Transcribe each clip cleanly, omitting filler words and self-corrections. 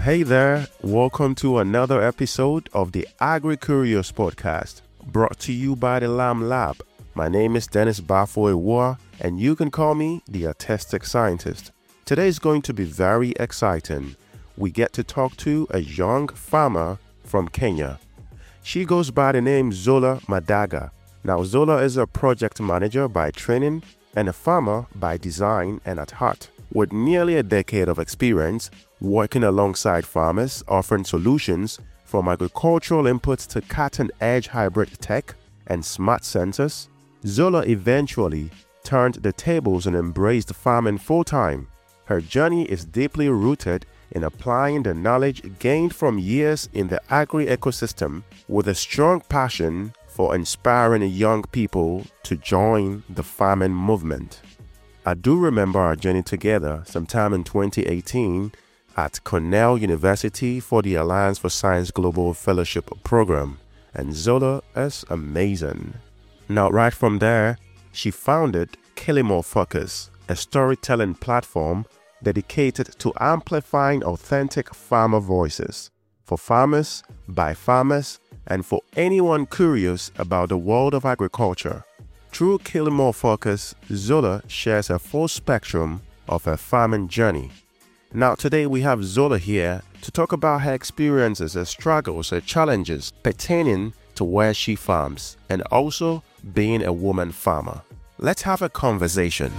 Hey there, welcome to another episode of the Agri-Curious podcast, brought to you by the Lamb Lab. My name is Dennis Bafoe-Wua, and you can call me the Autistic Scientist. Today is going to be very exciting. We get to talk to a young farmer from Kenya. She goes by the name Zola Madaga. Now, Zola is a project manager by training and a farmer by design and at heart. With nearly a decade of experience working alongside farmers, offering solutions from agricultural inputs to cutting-edge hybrid tech and smart sensors, Zola eventually turned the tables and embraced farming full-time. Her journey is deeply rooted in applying the knowledge gained from years in the agri-ecosystem with a strong passion for inspiring young people to join the farming movement. I do remember our journey together sometime in 2018 at Cornell University for the Alliance for Science Global Fellowship Program, and Zola is amazing. Now, right from there, she founded Killimore Focus, a storytelling platform dedicated to amplifying authentic farmer voices for farmers, by farmers, and for anyone curious about the world of agriculture. Through Killimore Focus, Zola shares a full spectrum of her farming journey. Now today we have Zola here to talk about her experiences, her struggles, her challenges pertaining to where she farms and also being a woman farmer. Let's have a conversation.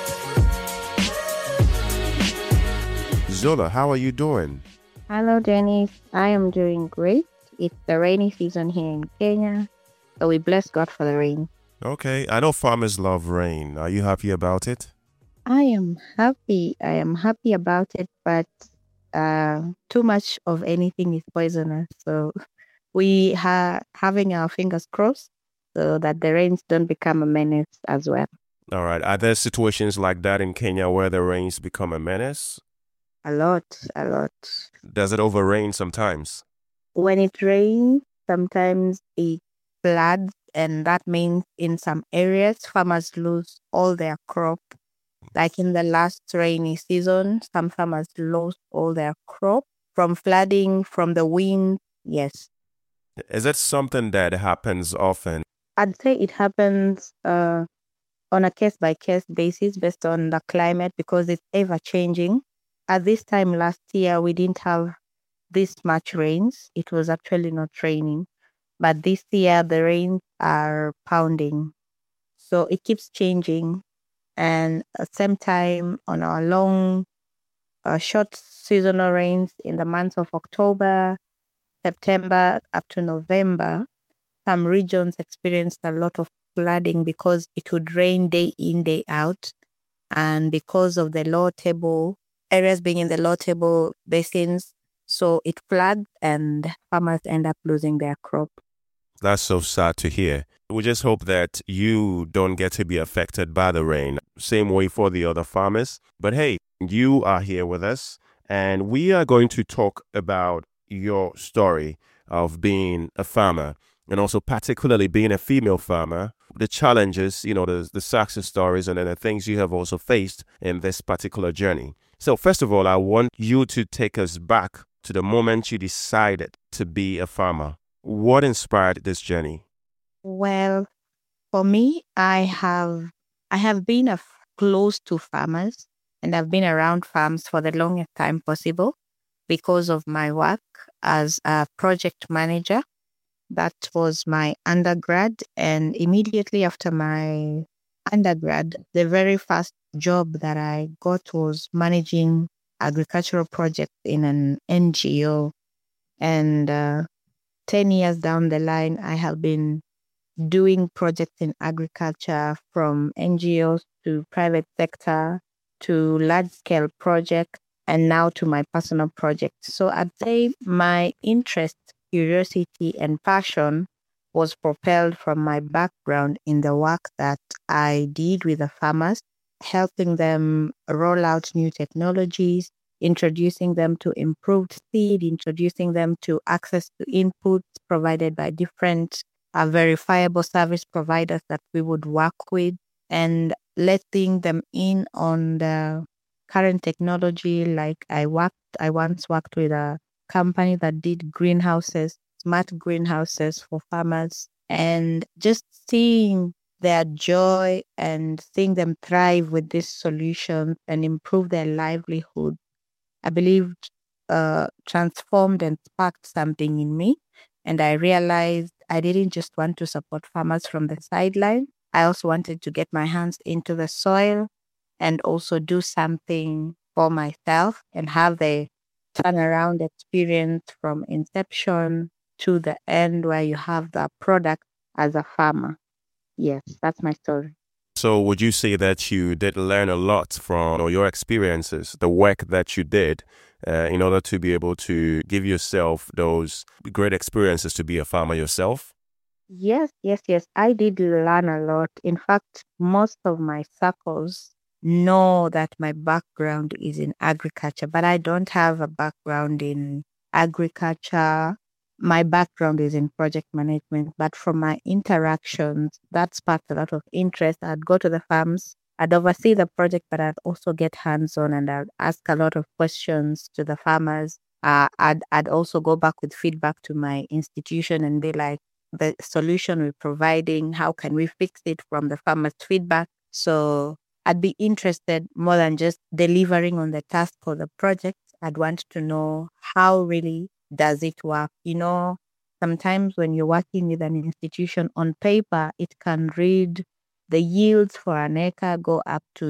Zola, how are you doing? Hello, Dennis. I am doing great. It's the rainy season here in Kenya, so we bless God for the rain. Okay, I know farmers love rain. Are you happy about it? I am happy. I am happy about it, but too much of anything is poisonous. So we are having our fingers crossed so that the rains don't become a menace as well. All right. Are there situations like that in Kenya where the rains become a menace? A lot, a lot. Does it overrain sometimes? When it rains, sometimes it floods, and that means in some areas, farmers lose all their crop. Like in the last rainy season, some farmers lost all their crop from flooding, from the wind. Yes. Is it something that happens often? I'd say it happens on a case-by-case basis based on the climate because it's ever-changing. At this time last year, we didn't have this much rains. It was actually not raining. But this year, the rains are pounding. So it keeps changing. And at the same time, on our long, short seasonal rains in the months of October, September, up to November, some regions experienced a lot of flooding because it would rain day in, day out. And because of the low table, areas being in the low table basins, so it floods and farmers end up losing their crop. That's so sad to hear. We just hope that you don't get to be affected by the rain. Same way for the other farmers. But hey, you are here with us, and we are going to talk about your story of being a farmer, and also particularly being a female farmer, the challenges, the success stories, and then the things you have also faced in this particular journey. So first of all, I want you to take us back to the moment you decided to be a farmer. What inspired this journey? Well, for me, I have been close to farmers, and I've been around farms for the longest time possible because of my work as a project manager. That was my undergrad, and immediately after my undergrad, the very first job that I got was managing agricultural projects in an NGO. And 10 years down the line, I have been doing projects in agriculture from NGOs to private sector to large-scale projects and now to my personal projects. So I'd say my interest, curiosity, and passion was propelled from my background in the work that I did with the farmers, helping them roll out new technologies, introducing them to improved seed, introducing them to access to inputs provided by different verifiable service providers that we would work with, and letting them in on the current technology. Like I once worked with a company that did greenhouses, smart greenhouses for farmers, and just seeing their joy and seeing them thrive with this solution and improve their livelihood, I believed transformed and sparked something in me. And I realized I didn't just want to support farmers from the sideline. I also wanted to get my hands into the soil and also do something for myself and have the turnaround experience from inception to the end where you have the product as a farmer. Yes, that's my story. So would you say that you did learn a lot from your experiences, the work that you did, in order to be able to give yourself those great experiences to be a farmer yourself? Yes, yes, yes. I did learn a lot. In fact, most of my circles know that my background is in agriculture, but I don't have a background in agriculture. My background is in project management, but from my interactions, that sparked a lot of interest. I'd go to the farms, I'd oversee the project, but I'd also get hands on and I'd ask a lot of questions to the farmers. I'd also go back with feedback to my institution and be like, the solution we're providing, how can we fix it from the farmer's feedback? So I'd be interested more than just delivering on the task or the project. I'd want to know how really does it work. Sometimes when you're working with an institution on paper, it can read the yields for an acre go up to,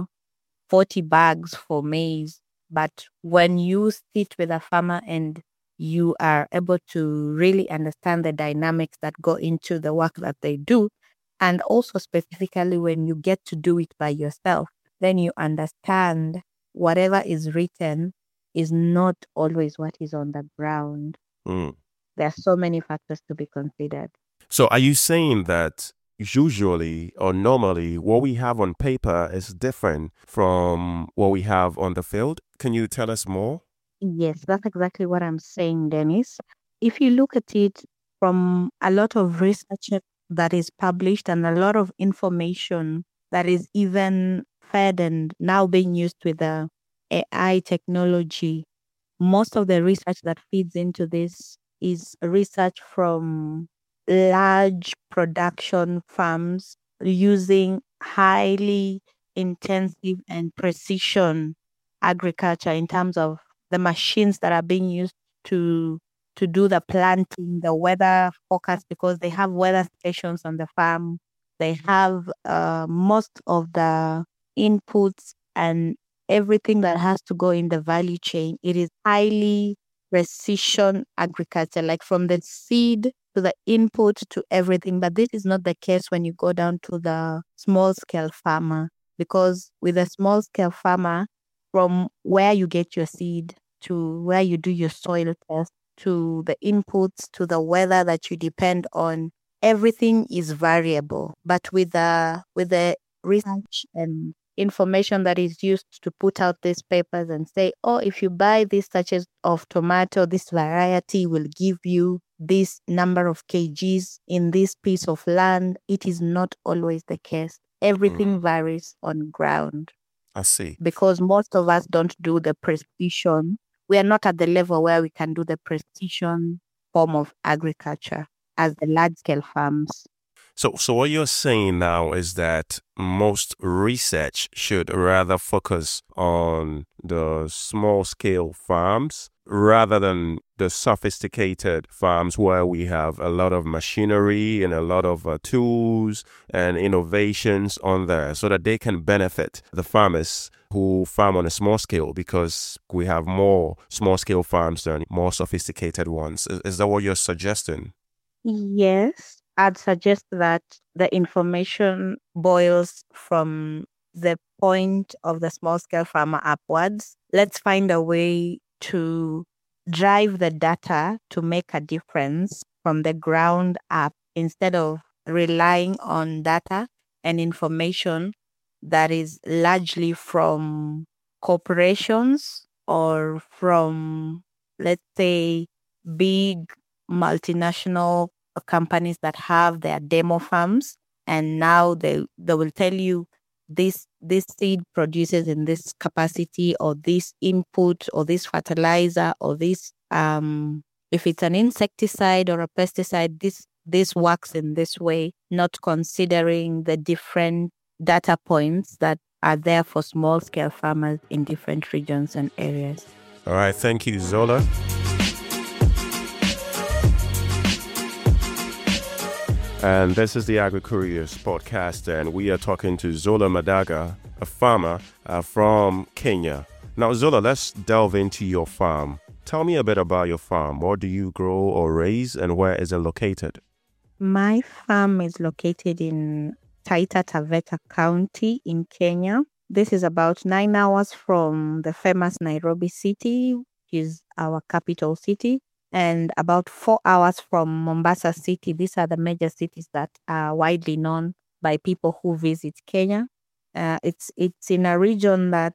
40 bags for maize. But when you sit with a farmer and you are able to really understand the dynamics that go into the work that they do, and also specifically when you get to do it by yourself, then you understand whatever is written is not always what is on the ground. Mm. There are so many factors to be considered. So are you saying that usually or normally what we have on paper is different from what we have on the field? Can you tell us more? Yes, that's exactly what I'm saying, Dennis. If you look at it from a lot of research that is published and a lot of information that is even fed and now being used with the AI technology, most of the research that feeds into this is research from large production farms using highly intensive and precision agriculture in terms of the machines that are being used to do the planting, the weather forecast, because they have weather stations on the farm. They have most of the inputs and everything that has to go in the value chain. It is highly precision agriculture, like from the seed to the input to everything. But this is not the case when you go down to the small scale farmer, because with a small scale farmer, from where you get your seed to where you do your soil test to the inputs to the weather that you depend on, everything is variable. But with the research and information that is used to put out these papers and say, oh, if you buy this sachet of tomato, this variety will give you this number of kgs in this piece of land, it is not always the case. Everything varies on ground I see. because most of us don't do the precision. We are not at the level where we can do the precision form of agriculture as the large scale farms. So what you're saying now is that most research should rather focus on the small scale farms rather than the sophisticated farms where we have a lot of machinery and a lot of tools and innovations on there so that they can benefit the farmers who farm on a small scale, because we have more small scale farms than more sophisticated ones. Is that what you're suggesting? Yes, I'd suggest that the information boils from the point of the small scale farmer upwards. Let's find a way to drive the data to make a difference from the ground up instead of relying on data and information that is largely from corporations or from, let's say, big multinational companies that have their demo farms, and now they will tell you this this seed produces in this capacity, or this input, or this fertilizer, or this if it's an insecticide or a pesticide, this works in this way, not considering the different data points that are there for small scale farmers in different regions and areas. All right, thank you, Zola. And this is the Agri-Couriers podcast, and we are talking to Zola Madaga, a farmer from Kenya. Now, Zola, let's delve into your farm. Tell me a bit about your farm. What do you grow or raise, and where is it located? My farm is located in Taita Taveta County in Kenya. This is about 9 hours from the famous Nairobi city, which is our capital city, and about 4 hours from Mombasa city. These are the major cities that are widely known by people who visit Kenya. It's in a region that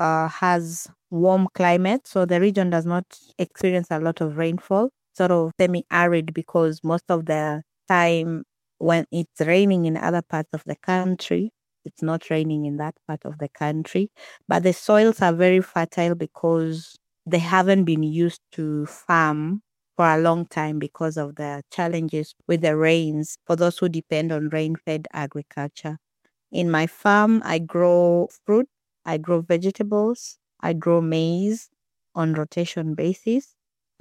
has warm climate, so the region does not experience a lot of rainfall, sort of semi-arid, because most of the time when it's raining in other parts of the country, it's not raining in that part of the country. But the soils are very fertile because they haven't been used to farm for a long time because of the challenges with the rains for those who depend on rain-fed agriculture. In my farm, I grow fruit, I grow vegetables, I grow maize on rotation basis.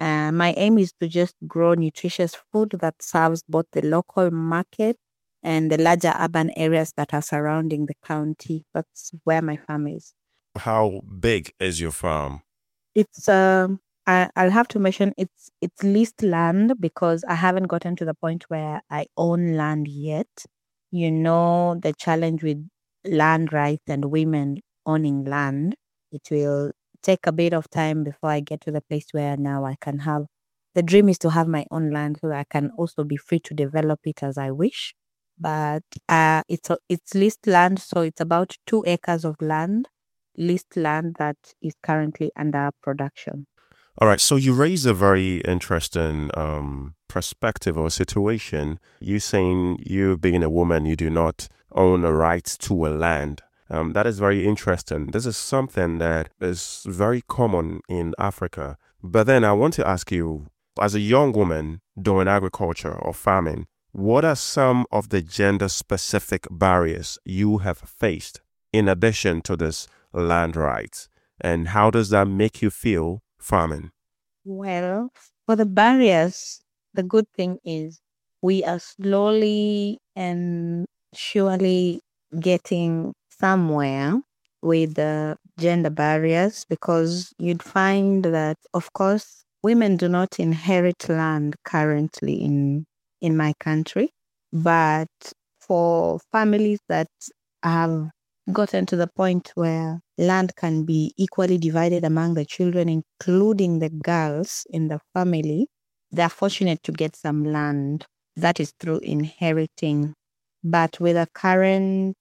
My aim is to just grow nutritious food that serves both the local market and the larger urban areas that are surrounding the county. That's where my farm is. How big is your farm? It's I'll have to mention it's leased land because I haven't gotten to the point where I own land yet. You know, the challenge with land rights and women owning land. It will take a bit of time before I get to the place where now I can have, the dream is to have my own land so that I can also be free to develop it as I wish. But it's leased land, so it's about 2 acres of land, leased land that is currently under production. All right, so you raised a very interesting perspective or situation. You saying you being a woman, you do not own a right to a land. That is very interesting. This is something that is very common in Africa. But then I want to ask you, as a young woman doing agriculture or farming, what are some of the gender-specific barriers you have faced in addition to this land rights? And how does that make you feel farming? Well, for the barriers, the good thing is we are slowly and surely getting somewhere with the gender barriers, because you'd find that, of course, women do not inherit land currently in my country. But for families that have gotten to the point where land can be equally divided among the children, including the girls in the family, they're fortunate to get some land. That is through inheriting. But with the current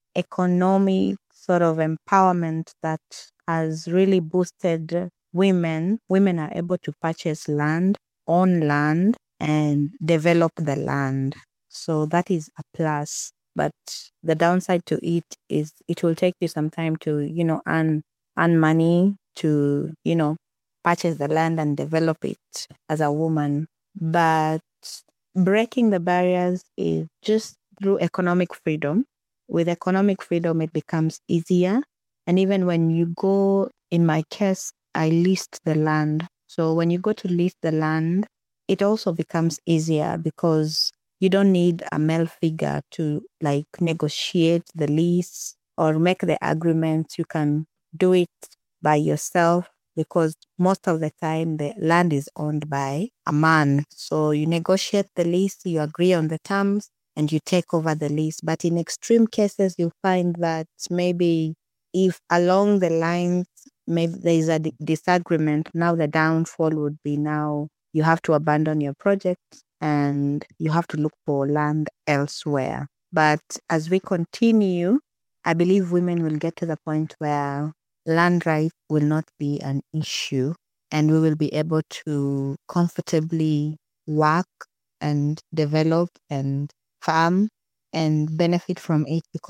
economic sort of empowerment that has really boosted women are able to purchase land, own land, and develop the land. So that is a plus. But the downside to it is it will take you some time to, earn money to, purchase the land and develop it as a woman. But breaking the barriers is just through economic freedom. With economic freedom, it becomes easier. And even when you go, in my case, I leased the land. So when you go to lease the land, it also becomes easier because you don't need a male figure to negotiate the lease or make the agreements. You can do it by yourself because most of the time the land is owned by a man. So you negotiate the lease, you agree on the terms, and you take over the lease. But in extreme cases, you find that maybe if along the lines, maybe there is a disagreement, now the downfall would be now you have to abandon your project and you have to look for land elsewhere. But as we continue, I believe women will get to the point where land rights will not be an issue and we will be able to comfortably work and develop and farm and benefit from it, because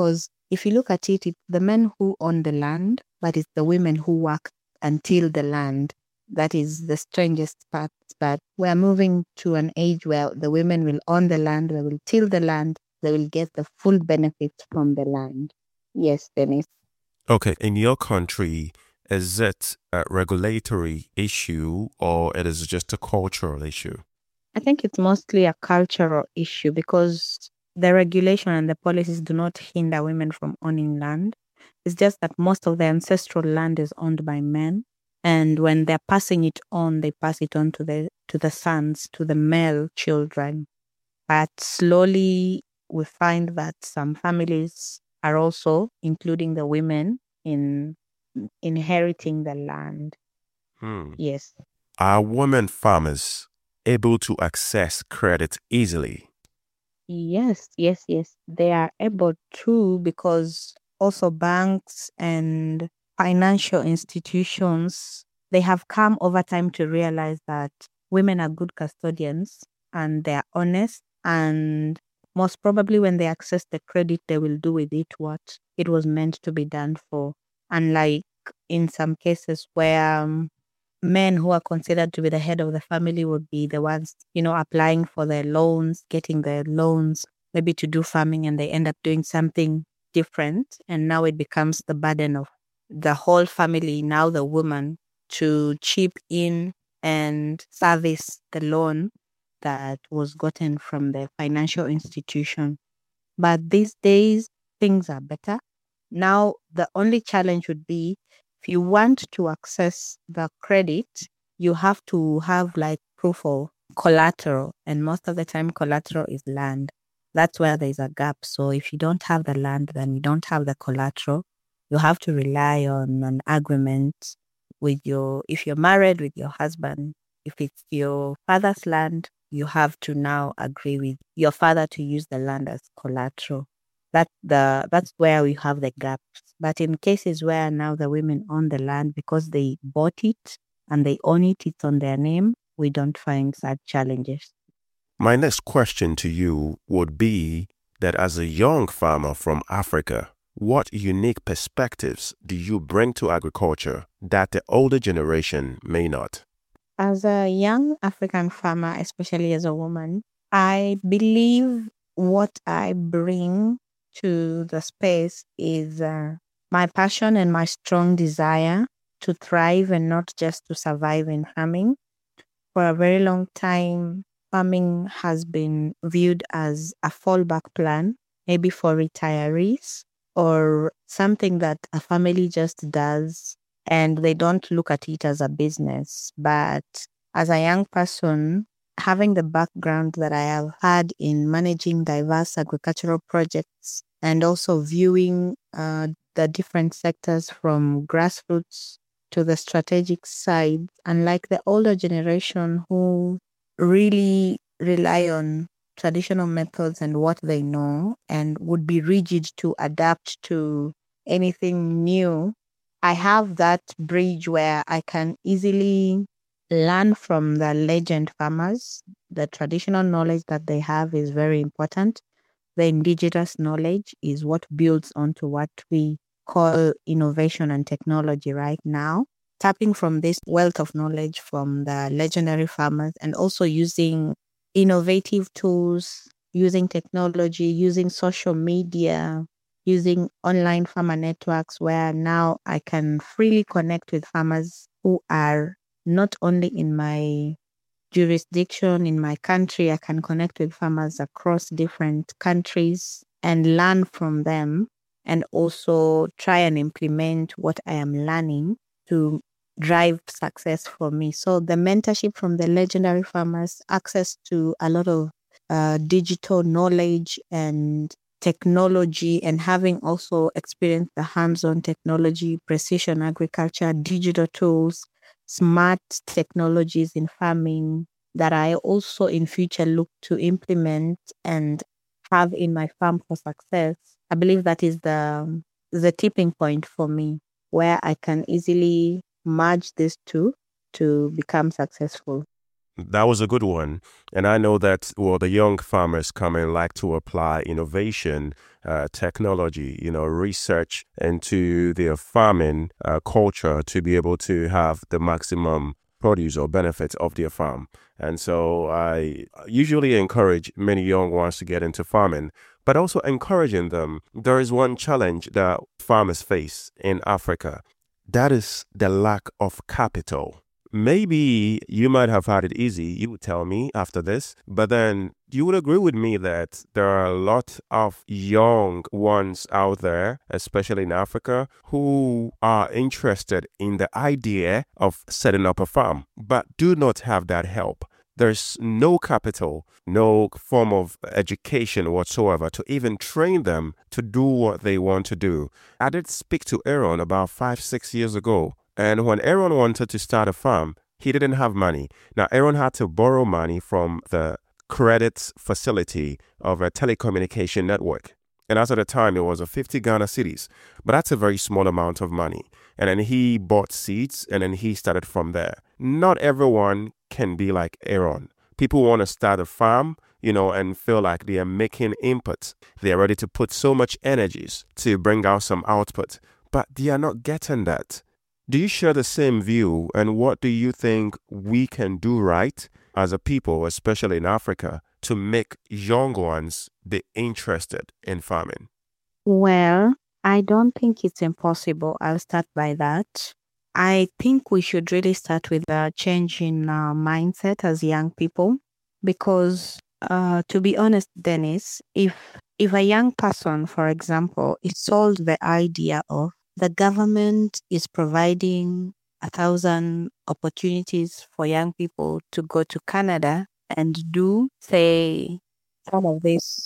if you look at it, it's the men who own the land, but it's the women who work and till the land. That is the strangest part. But we're moving to an age where the women will own the land, they will till the land, they will get the full benefits from the land. Yes, Dennis. Okay, in your country, is it a regulatory issue or it is just a cultural issue? I think it's mostly a cultural issue because the regulation and the policies do not hinder women from owning land. It's just that most of the ancestral land is owned by men. And when they're passing it on, they pass it on to the sons, to the male children. But slowly we find that some families are also including the women in inheriting the land. Yes. Are women farmers able to access credit easily? Yes. They are able to, because also banks and financial institutions, they have come over time to realize that women are good custodians and they are honest, and most probably when they access the credit, they will do with it what it was meant to be done for. Unlike in some cases where men who are considered to be the head of the family would be the ones, applying for their loans, getting their loans, maybe to do farming, and they end up doing something different. And now it becomes the burden of the whole family, now the woman, to chip in and service the loan that was gotten from the financial institution. But these days, things are better. Now, the only challenge would be if you want to access the credit, you have to have like proof of collateral. And most of the time, collateral is land. That's where there's a gap. So if you don't have the land, then you don't have the collateral. You have to rely on an agreement if you're married with your husband. If it's your father's land, you have to now agree with your father to use the land as collateral. That's where we have the gaps. But in cases where now the women own the land because they bought it and they own it, it's on their name, we don't find such challenges. My next question to you would be that as a young farmer from Africa, what unique perspectives do you bring to agriculture that the older generation may not? As a young African farmer, especially as a woman, I believe what I bring to the space is my passion and my strong desire to thrive and not just to survive in farming. For a very long time, farming has been viewed as a fallback plan, maybe for retirees or something that a family just does and they don't look at it as a business. But as a young person, having the background that I have had in managing diverse agricultural projects and also viewing the different sectors from grassroots to the strategic side, unlike the older generation who really rely on traditional methods and what they know and would be rigid to adapt to anything new, I have that bridge where I can easily learn from the legend farmers. The traditional knowledge that they have is very important. The indigenous knowledge is what builds onto what we call innovation and technology right now. Tapping from this wealth of knowledge from the legendary farmers and also using innovative tools, using technology, using social media, using online farmer networks where now I can freely connect with farmers who are not only in my jurisdiction, in my country. I can connect with farmers across different countries and learn from them and also try and implement what I am learning to drive success for me. So the mentorship from the legendary farmers, access to a lot of digital knowledge and technology, and having also experienced the hands-on technology, precision agriculture, digital tools, smart technologies in farming that I also in future look to implement and have in my farm for success. I believe that is the tipping point for me where I can easily merge these two to become successful. That was a good one. And I know that, well, the young farmers coming like to apply innovation, technology, research into their farming culture to be able to have the maximum produce or benefits of their farm. And so I usually encourage many young ones to get into farming, but also encouraging them. There is one challenge that farmers face in Africa. That is the lack of capital. Maybe you might have had it easy, you would tell me after this, but then you would agree with me that there are a lot of young ones out there, especially in Africa, who are interested in the idea of setting up a farm, but do not have that help. There's no capital, no form of education whatsoever to even train them to do what they want to do. I did speak to Aaron about 5, 6 years ago. And when Aaron wanted to start a farm, he didn't have money. Now, Aaron had to borrow money from the credit facility of a telecommunication network. And as at the time, it was a 50 Ghana cedis. But that's a very small amount of money. And then he bought seeds and then he started from there. Not everyone can be like Aaron. People want to start a farm, and feel like they are making input. They are ready to put so much energies to bring out some output. But they are not getting that. Do you share the same view, and what do you think we can do right as a people, especially in Africa, to make young ones be interested in farming? Well, I don't think it's impossible. I'll start by that. I think we should really start with a change in our mindset as young people, because to be honest, Dennis, if a young person, for example, is sold the idea of the government is providing 1,000 opportunities for young people to go to Canada and do, say, some of these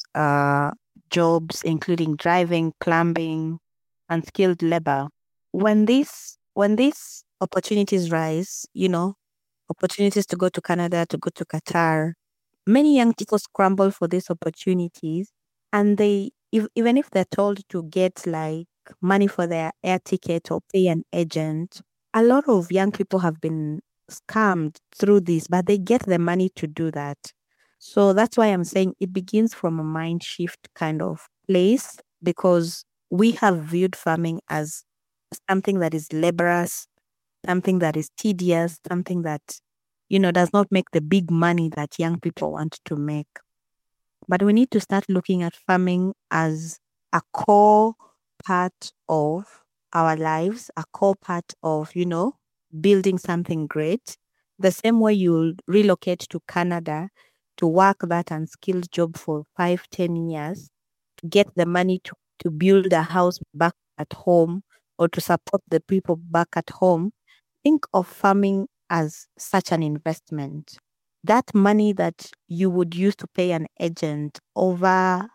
jobs, including driving, plumbing, unskilled labor. When these opportunities rise, opportunities to go to Canada, to go to Qatar, many young people scramble for these opportunities, and even if they're told to get like money for their air ticket or pay an agent, a lot of young people have been scammed through this, but they get the money to do that. So that's why I'm saying it begins from a mind shift kind of place, because we have viewed farming as something that is laborious, something that is tedious, something that, does not make the big money that young people want to make. But we need to start looking at farming as a core part of our lives, a core part of, building something great. The same way you'll relocate to Canada to work that unskilled job for 5, 10 years, to get the money to build a house back at home or to support the people back at home. Think of farming as such an investment. That money that you would use to pay an agent over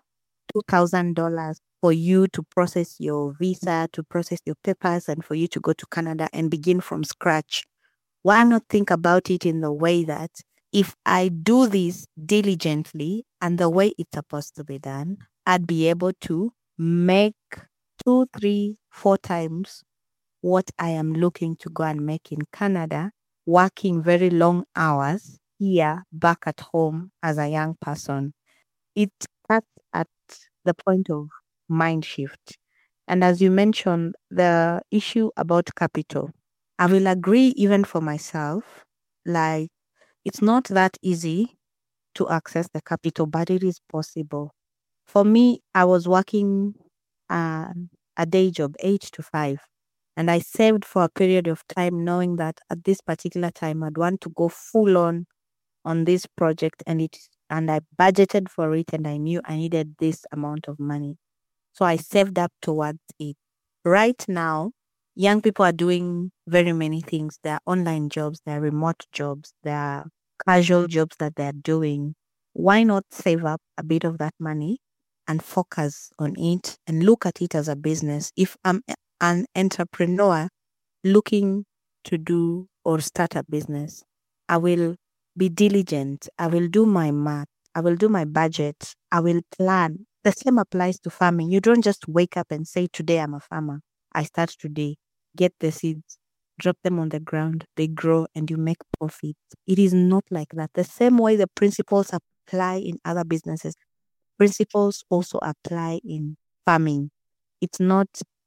$2,000 for you to process your visa, to process your papers, and for you to go to Canada and begin from scratch. Why not think about it in the way that if I do this diligently and the way it's supposed to be done, I'd be able to make 2, 3, 4 times what I am looking to go and make in Canada, working very long hours here back at home as a young person. It starts at the point of mind shift. And as you mentioned, the issue about capital, I will agree even for myself, like it's not that easy to access the capital, but it is possible. For me, I was working a day job, 8 to 5, and I saved for a period of time knowing that at this particular time I'd want to go full on this project, and I budgeted for it, and I knew I needed this amount of money. So I saved up towards it. Right now, young people are doing very many things. There are online jobs, there are remote jobs, there are casual jobs that they're doing. Why not save up a bit of that money and focus on it and look at it as a business? If I'm an entrepreneur looking to do or start a business, I will be diligent. I will do my math. I will do my budget. I will plan. The same applies to farming. You don't just wake up and say, today I'm a farmer. I start today. Get the seeds. drop them on the ground, they grow, and you make profit. It is not like that. The same way the principles apply in other businesses, principles also apply in farming. It's not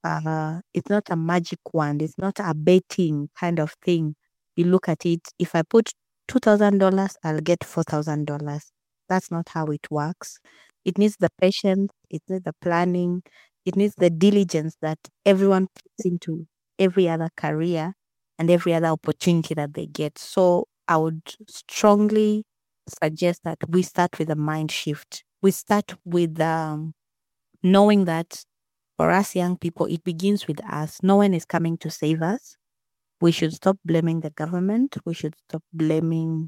a magic wand. It's not a betting kind of thing. You look at it. If I put $2,000, I'll get $4,000. That's not how it works. It needs the patience. It needs the planning. It needs the diligence that everyone puts into every other career and every other opportunity that they get. So I would strongly suggest that we start with a mind shift. We start with knowing that for us young people, it begins with us. No one is coming to save us. We should stop blaming the government. We should stop blaming,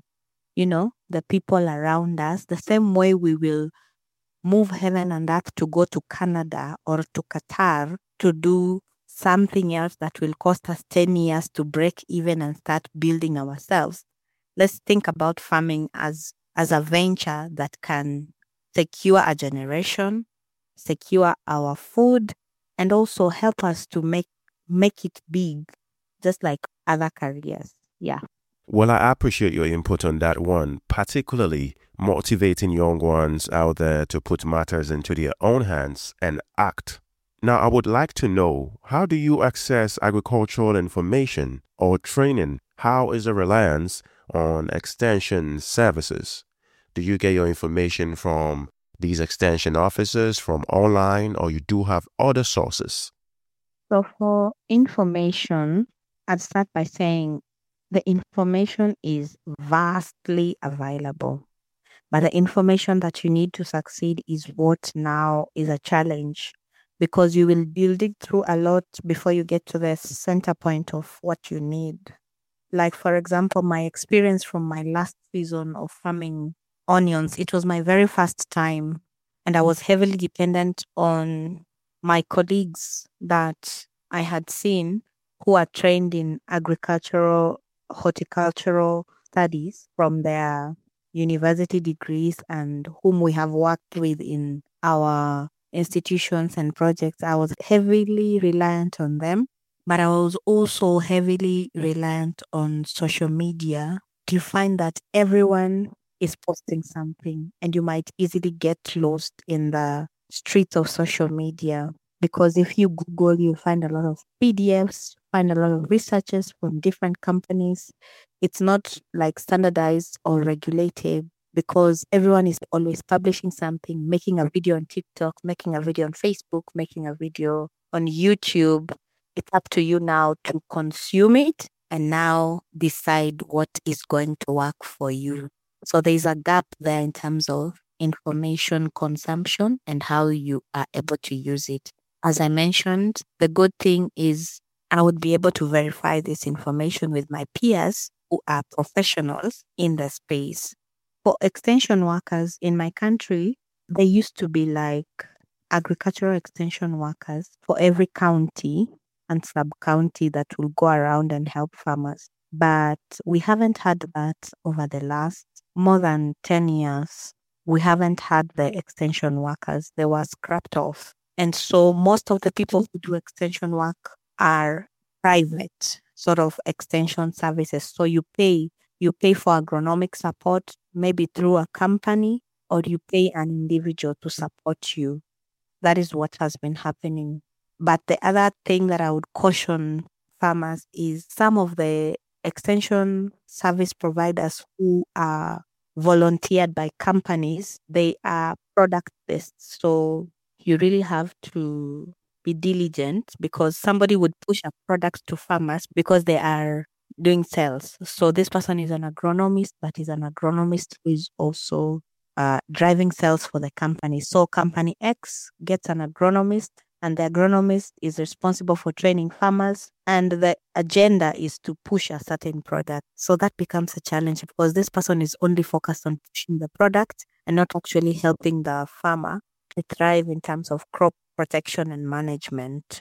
the people around us. The same way we will move heaven and earth to go to Canada or to Qatar to do something else that will cost us 10 years to break even and start building ourselves. Let's think about farming as a venture that can secure a generation, secure our food, and also help us to make it big, just like other careers. Yeah. Well, I appreciate your input on that one, particularly motivating young ones out there to put matters into their own hands and act. Now, I would like to know, how do you access agricultural information or training? How is the reliance on extension services? Do you get your information from these extension officers, from online, or you do have other sources? So for information, I'd start by saying the information is vastly available. But the information that you need to succeed is what now is a challenge, because you will dig through a lot before you get to the center point of what you need. Like, for example, my experience from my last season of farming onions, it was my very first time, and I was heavily dependent on my colleagues that I had seen who are trained in agricultural, horticultural studies from their university degrees and whom we have worked with in our institutions and projects. I was heavily reliant on them, but I was also heavily reliant on social media. You find that everyone is posting something, and you might easily get lost in the streets of social media, because if you Google, you find a lot of PDFs, find a lot of researches from different companies. It's not like standardized or regulated, because everyone is always publishing something, making a video on TikTok, making a video on Facebook, making a video on YouTube. It's up to you now to consume it and now decide what is going to work for you. So there's a gap there in terms of information consumption and how you are able to use it. As I mentioned, the good thing is I would be able to verify this information with my peers who are professionals in the space. For extension workers in my country, there used to be like agricultural extension workers for every county and sub-county that will go around and help farmers. But we haven't had that over the last more than 10 years. We haven't had the extension workers. They were scrapped off. And so most of the people who do extension work are private sort of extension services. So you pay for agronomic support, maybe through a company, or you pay an individual to support you. That is what has been happening. But the other thing that I would caution farmers is some of the extension service providers who are volunteered by companies, they are product-based. So you really have to be diligent, because somebody would push a product to farmers because they are doing sales. So this person is an agronomist, but is an agronomist who is also driving sales for the company. So company X gets an agronomist, and the agronomist is responsible for training farmers, and the agenda is to push a certain product. So that becomes a challenge, because this person is only focused on pushing the product and not actually helping the farmer to thrive in terms of crop protection and management.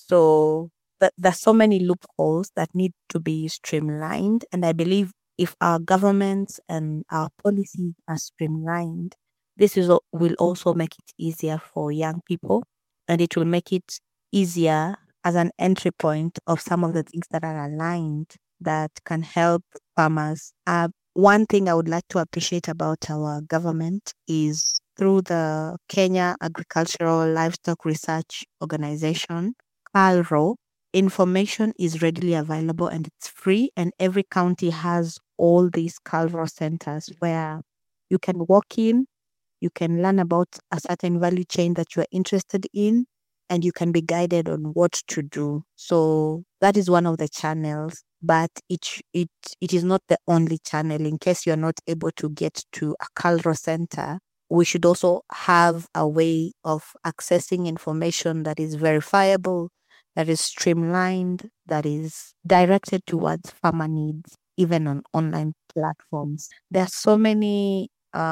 So there's so many loopholes that need to be streamlined. And I believe if our governments and our policies are streamlined, this will also make it easier for young people, and it will make it easier as an entry point of some of the things that are aligned that can help farmers. One thing I would like to appreciate about our government is through the Kenya Agricultural Livestock Research Organization, KALRO, information is readily available and it's free. And every county has all these KALRO centers where you can walk in, you can learn about a certain value chain that you are interested in, and you can be guided on what to do. So that is one of the channels, but it is not the only channel. In case you're not able to get to a KALRO center, we should also have a way of accessing information that is verifiable, that is streamlined, that is directed towards farmer needs, even on online platforms. There are so many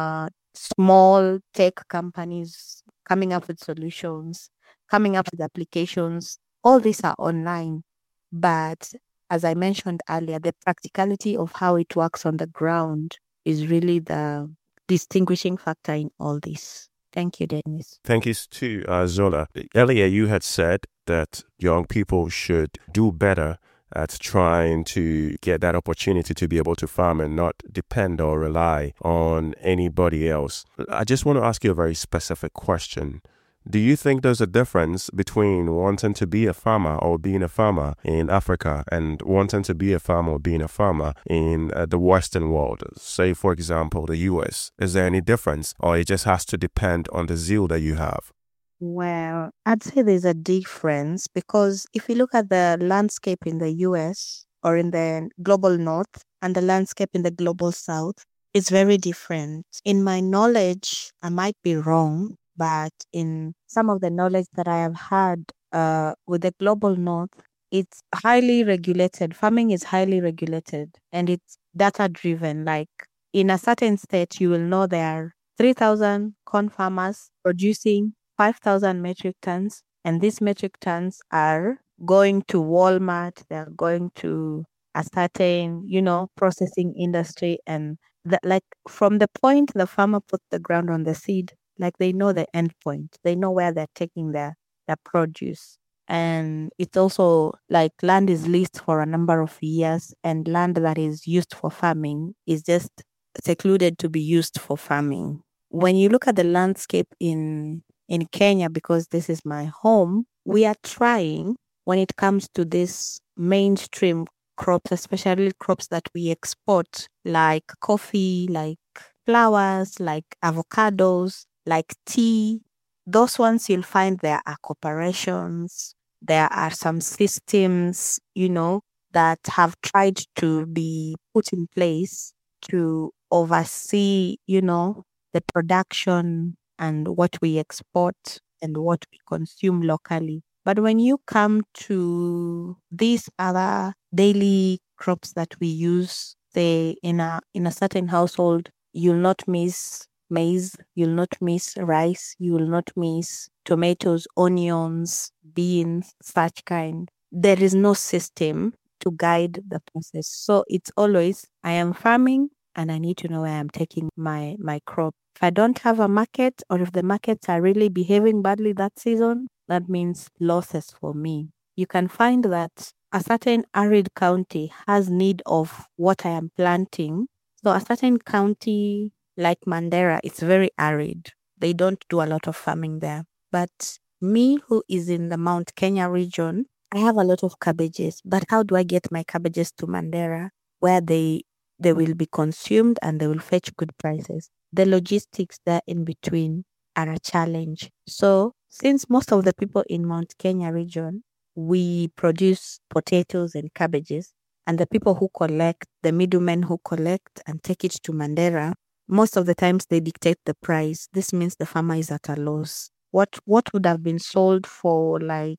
small tech companies coming up with solutions, coming up with applications. All these are online. But as I mentioned earlier, the practicality of how it works on the ground is really the distinguishing factor in all this. Thank you, Dennis. Thank you too, Zola. Earlier, you had said that young people should do better at trying to get that opportunity to be able to farm and not depend or rely on anybody else. I just want to ask you a very specific question. Do you think there's a difference between wanting to be a farmer or being a farmer in Africa and wanting to be a farmer or being a farmer in the Western world? Say, for example, the US. Is there any difference, or it just has to depend on the zeal that you have? Well, I'd say there's a difference because if you look at the landscape in the US or in the global north and the landscape in the global south, it's very different. In my knowledge, I might be wrong, but in some of the knowledge that I have had with the global north, it's highly regulated. Farming is highly regulated and it's data driven. Like in a certain state, you will know there are 3,000 corn farmers producing 5,000 metric tons, and these metric tons are going to Walmart, they're going to a certain, processing industry. And like from the point the farmer puts the ground on the seed, like they know the end point, they know where they're taking their produce. And it's also like land is leased for a number of years, and land that is used for farming is just secluded to be used for farming. When you look at the landscape in Kenya, because this is my home, we are trying when it comes to this mainstream crops, especially crops that we export, like coffee, like flowers, like avocados, like tea. Those ones you'll find there are corporations, there are some systems, that have tried to be put in place to oversee, the production and what we export and what we consume locally. But when you come to these other daily crops that we use, say in a certain household, you'll not miss maize, you'll not miss rice, you will not miss tomatoes, onions, beans, such kind. There is no system to guide the process. So it's always, I am farming and I need to know where I'm taking my crop. If I don't have a market, or if the markets are really behaving badly that season, that means losses for me. You can find that a certain arid county has need of what I am planting. So a certain county like Mandera, it's very arid. They don't do a lot of farming there. But me, who is in the Mount Kenya region, I have a lot of cabbages. But how do I get my cabbages to Mandera, where they will be consumed and they will fetch good prices? The logistics there in between are a challenge. So since most of the people in Mount Kenya region, we produce potatoes and cabbages, and the people who collect, the middlemen who collect and take it to Mandera, most of the times they dictate the price. This means the farmer is at a loss. What would have been sold for like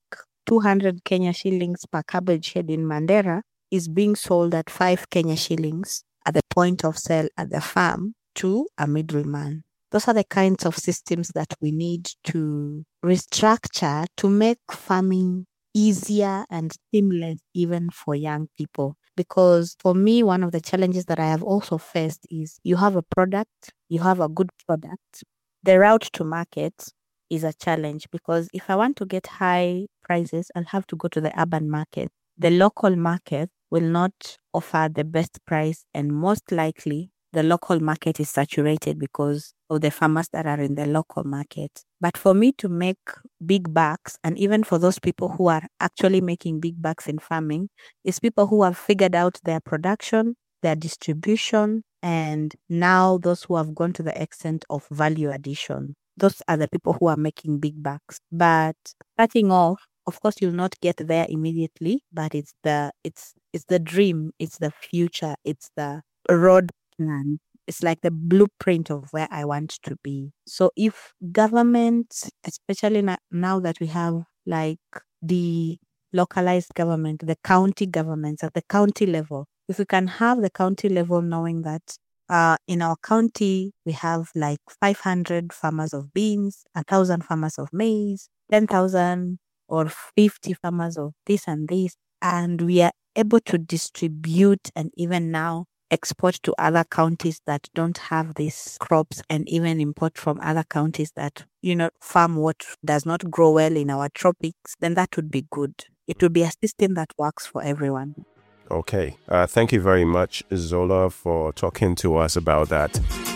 200 Kenya shillings per cabbage head in Mandera is being sold at 5 Kenya shillings at the point of sale at the farm to a middleman. Those are the kinds of systems that we need to restructure to make farming easier and seamless even for young people. Because for me, one of the challenges that I have also faced is you have a product, you have a good product. The route to market is a challenge, because if I want to get high prices, I'll have to go to the urban market. The local market will not offer the best price, and most likely the local market is saturated because of the farmers that are in the local market. But for me to make big bucks, and even for those people who are actually making big bucks in farming, is people who have figured out their production, their distribution, and now those who have gone to the extent of value addition. Those are the people who are making big bucks. But starting off, of course, you'll not get there immediately, but it's the dream, it's the future, it's the road plan. It's like the blueprint of where I want to be. So if government, especially now that we have like the localized government, the county governments at the county level, if we can have the county level knowing that in our county, we have like 500 farmers of beans, 1,000 farmers of maize, 10,000 or 50 farmers of this and this, and we are able to distribute and even now export to other counties that don't have these crops, and even import from other counties that, farm what does not grow well in our tropics, then that would be good. It would be a system that works for everyone. Okay. Thank you very much, Zola, for talking to us about that.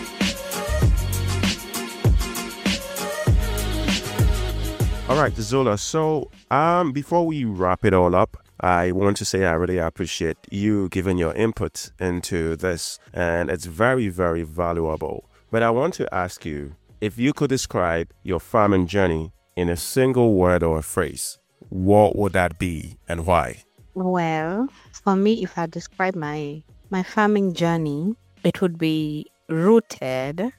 All right, Zola. So before we wrap it all up, I want to say I really appreciate you giving your input into this, and it's very, very valuable. But I want to ask you, if you could describe your farming journey in a single word or a phrase, what would that be and why? Well, for me, if I describe my farming journey, it would be rooted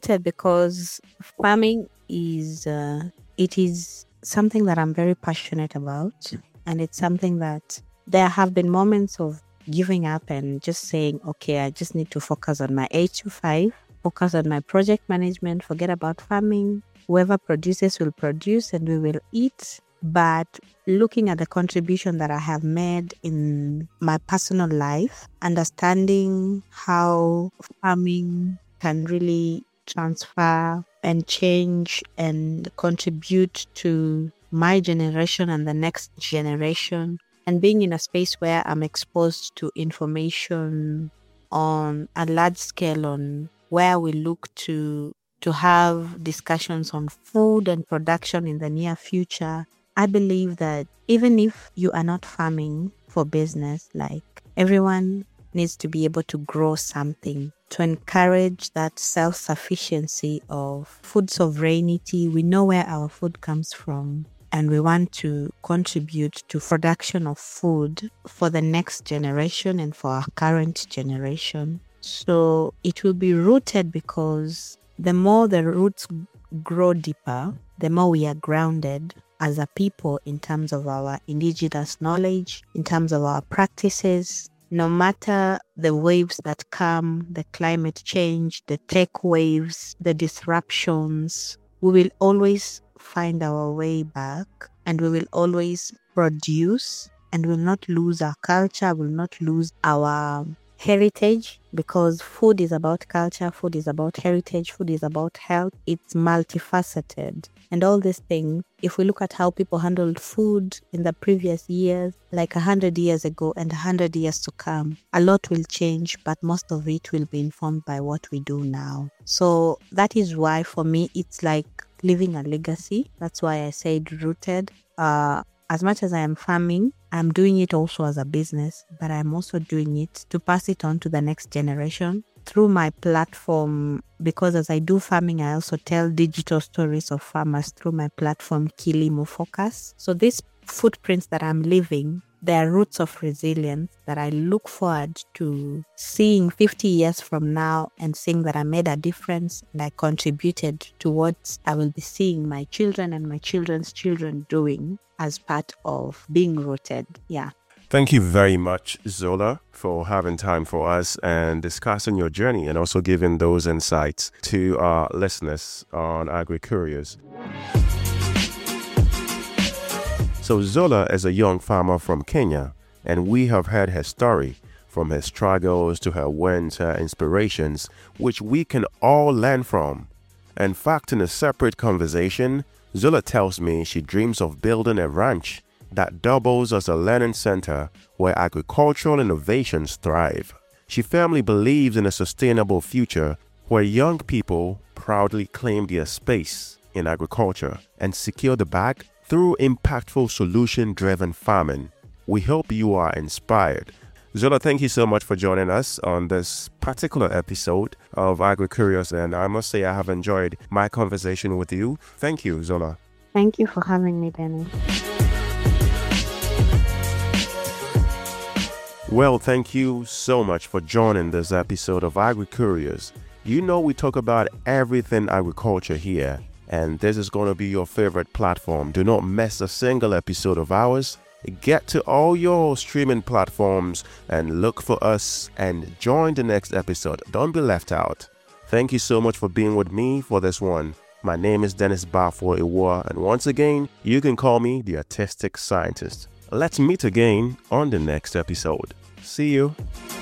because farming is it is something that I'm very passionate about. And it's something that there have been moments of giving up and just saying, okay, I just need to focus on my 8 to 5, focus on my project management, forget about farming. Whoever produces will produce and we will eat. But looking at the contribution that I have made in my personal life, understanding how farming can really transfer and change and contribute to my generation and the next generation, and being in a space where I'm exposed to information on a large scale on where we look to have discussions on food and production in the near future, I believe that even if you are not farming for business, like everyone needs to be able to grow something to encourage that self-sufficiency of food sovereignty. We know where our food comes from, and we want to contribute to production of food for the next generation and for our current generation. So it will be rooted because the more the roots grow deeper, the more we are grounded as a people in terms of our indigenous knowledge, in terms of our practices. No matter the waves that come, the climate change, the tech waves, the disruptions, we will always find our way back, and we will always produce, and will not lose our culture, will not lose our heritage, because food is about culture, food is about heritage, food is about health. It's multifaceted. And all these things, if we look at how people handled food in the previous years, like 100 years ago and 100 years to come, a lot will change, but most of it will be informed by what we do now. So that is why for me, it's like leaving a legacy. That's why I said rooted. As much as I am farming, I'm doing it also as a business, but I'm also doing it to pass it on to the next generation through my platform, because as I do farming, I also tell digital stories of farmers through my platform, Kilimo Focus. So these footprints that I'm leaving, they are roots of resilience that I look forward to seeing 50 years from now and seeing that I made a difference and I contributed to what I will be seeing my children and my children's children doing as part of being rooted. Yeah. Thank you very much, Zola, for having time for us and discussing your journey and also giving those insights to our listeners on AgriCurious. So Zola is a young farmer from Kenya, and we have heard her story, from her struggles to her wins, her inspirations, which we can all learn from. In fact, in a separate conversation, Zola tells me she dreams of building a ranch that doubles as a learning center where agricultural innovations thrive. She firmly believes in a sustainable future where young people proudly claim their space in agriculture and secure the bag through impactful solution-driven farming. We hope you are inspired. Zola, thank you so much for joining us on this particular episode of AgriCurious, and I must say I have enjoyed my conversation with you. Thank you, Zola. Thank you for having me, Dennis. Well, thank you so much for joining this episode of AgriCurious. You know we talk about everything agriculture here, and this is going to be your favorite platform. Do not miss a single episode of ours. Get to all your streaming platforms and look for us and join the next episode. Don't be left out. Thank you so much for being with me for this one. My name is Dennis Bafoy Iwa, and once again, you can call me the Artistic Scientist. Let's meet again on the next episode. See you.